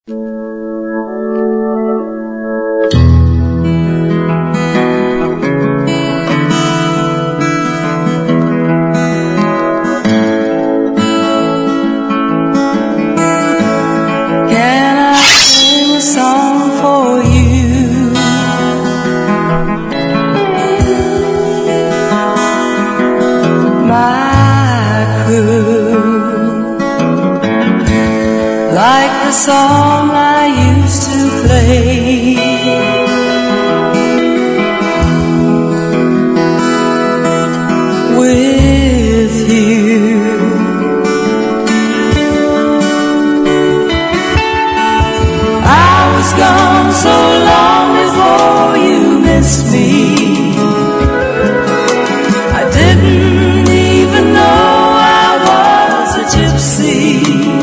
Like the song I used to play, with you. I was gone so long before you missed me. I didn't even know I was a gypsy.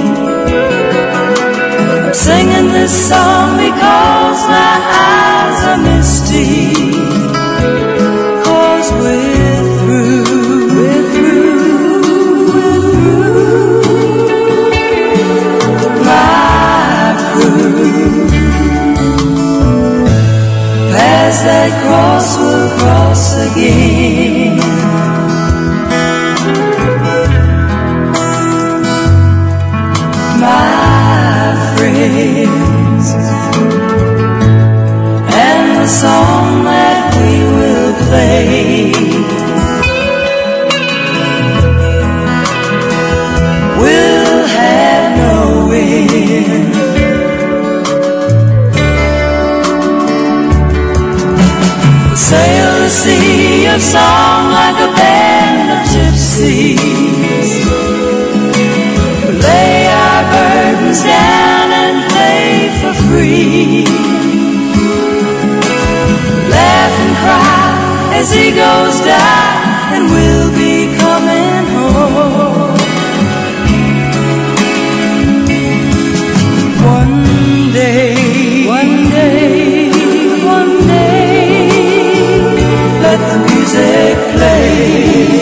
Singing this song because my eyes are misty. 'Cause we're through, we're through, we're through. My crew, past that cross we'll cross again. And the song that we will play will have no end. We'll sail the sea of song like a band of gypsies. We'll lay our burdens down and play for free. Laugh and cry as egos die, and we'll be coming home. One day, one day, one day, let the music play.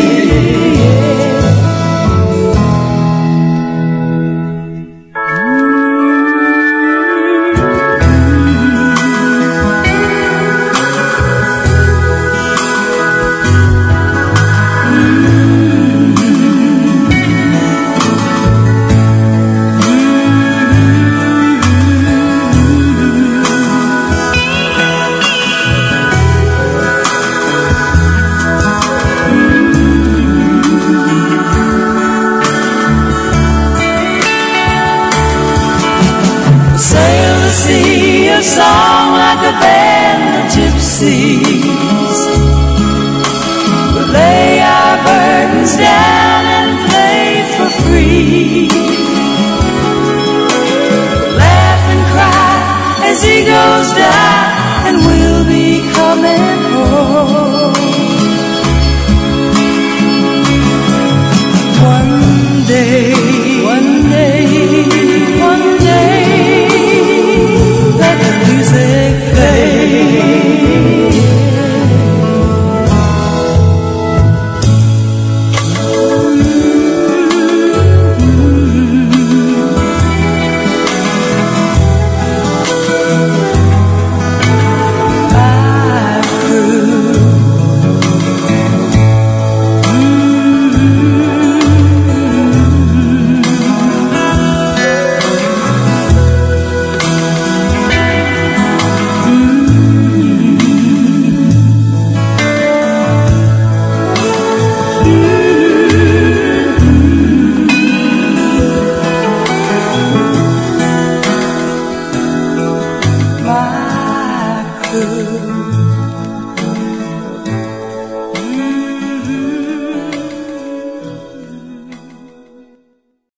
Song like a band of gypsies. We'll lay our burdens down and play for free. Laugh and cry as egos die.